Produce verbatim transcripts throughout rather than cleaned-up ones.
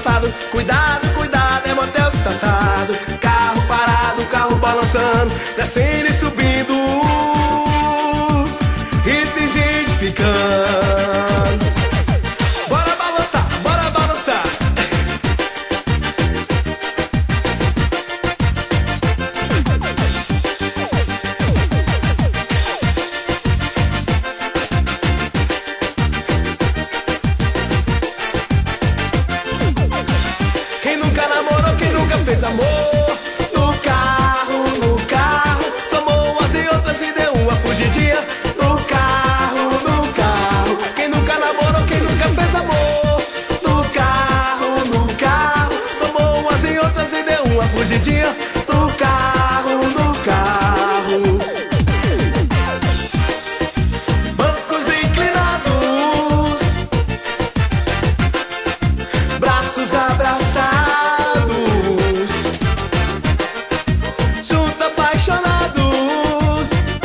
embaçado. Cuidado, cuidado, é motel disfarçado. Carro parado, carro balançando, descendo e subindo, e tem gente ficando. Bora balançar, bora balançar. Quem nunca namorou, quem nunca fez amor? No carro, no carro, tomou umas e outras e deu uma fugidinha. No carro, no carro. Quem nunca namorou, quem nunca fez amor? No carro, no carro, tomou umas e outras e deu uma fugidinha. No carro, no carro. Bancos inclinados, braços abraçados, junto apaixonados.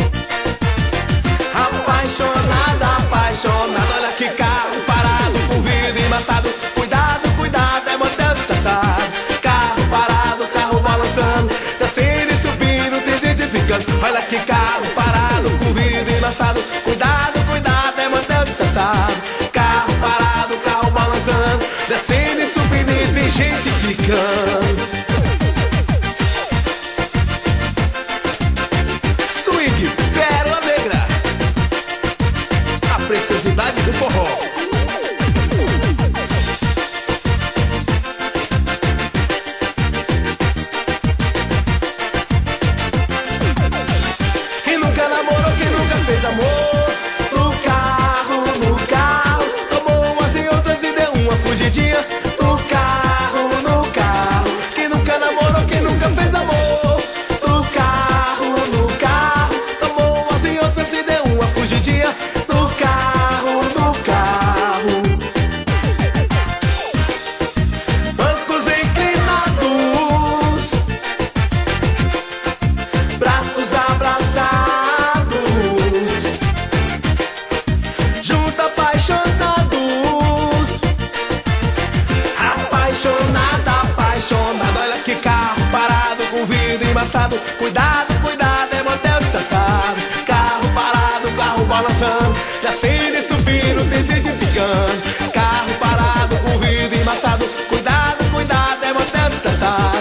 Apaixonada, apaixonada. Olha que carro parado, com vidro embaçado. Cuidado, cuidado, é motel disfarçado. Carro parado, carro balançando, descendo e subindo, tem gente ficando. Olha que carro parado, com vidro embaçado. Cuidado, cuidado, é motel disfarçado. Carro parado, carro balançando, descendo e subindo, e tem gente ficando. Swing, Pérola Negra, a preciosidade do forró. Quem nunca namorou, quem nunca fez amor? No carro, no carro, tomou umas e outras e deu uma fugidinha. No carro, no carro. Quem nunca namorou, quem nunca fez amor? No carro, no carro, tomou umas e outras e deu uma fugidinha. No carro, no carro. Bancos inclinados, braços abraçados, junto apaixonados. Apaixonada, apaixonada. Olha que carro parado, com vidro embaçado. Cuidado, cuidado, é motel disfarçado. Carro parado, carro balançando, descendo e subindo, tem gente ficando. Carro parado, com vidro embaçado. Cuidado, cuidado, é motel disfarçado.